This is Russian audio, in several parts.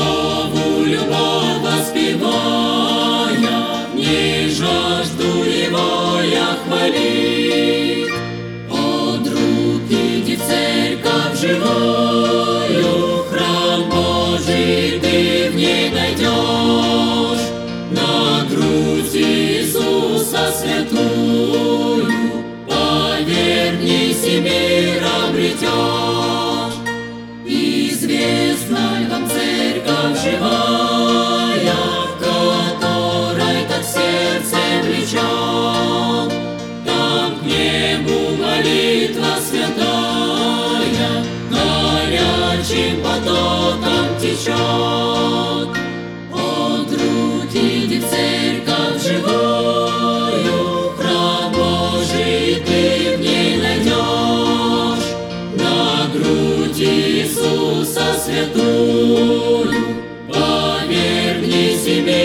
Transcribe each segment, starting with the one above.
Христову любовь воспевая, в ней жажду Его я хвалить. О, друг, иди в церковь живую, храм Божий ты в ней найдешь. На грудь Иисуса святую поверь, в ней себе обретешь. Известна вам церковь живая, которой так сердце влечет. Там к небу молитва святая горячим потоком течет. О, друг, иди в церковь живую, храм Божий ты в ней найдешь. На грудь Иисуса святую поверь, в ней себе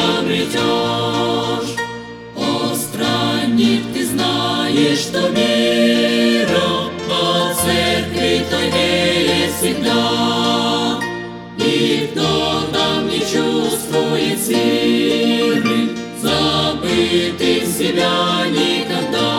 обретешь. О, странник, ты знаешь, что мира от церкви той веет всегда, и кто там не чувствует силы, забытых себя никогда.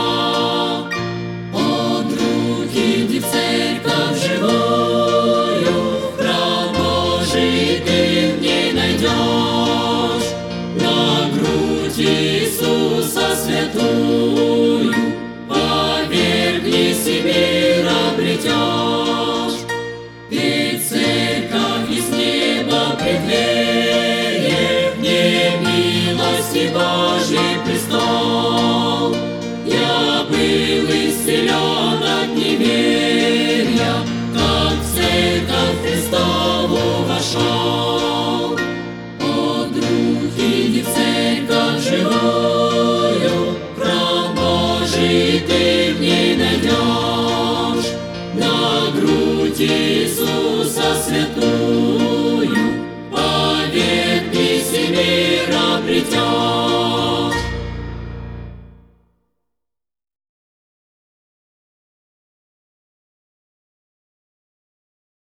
О, друг, иди в церковь живую, храм Божий ты в ней найдешь. На грудь Иисуса святую поверь, в ней себе обретешь. Ведь церковь из неба преддверие, в ней милости Божий престол. Я был исцелен от неверия, как в церковь Христову вошел. О, друг, иди в церковь живую, храм Божий ты в ней найдешь. На грудь Иисуса святую поверь, ты себе обретешь.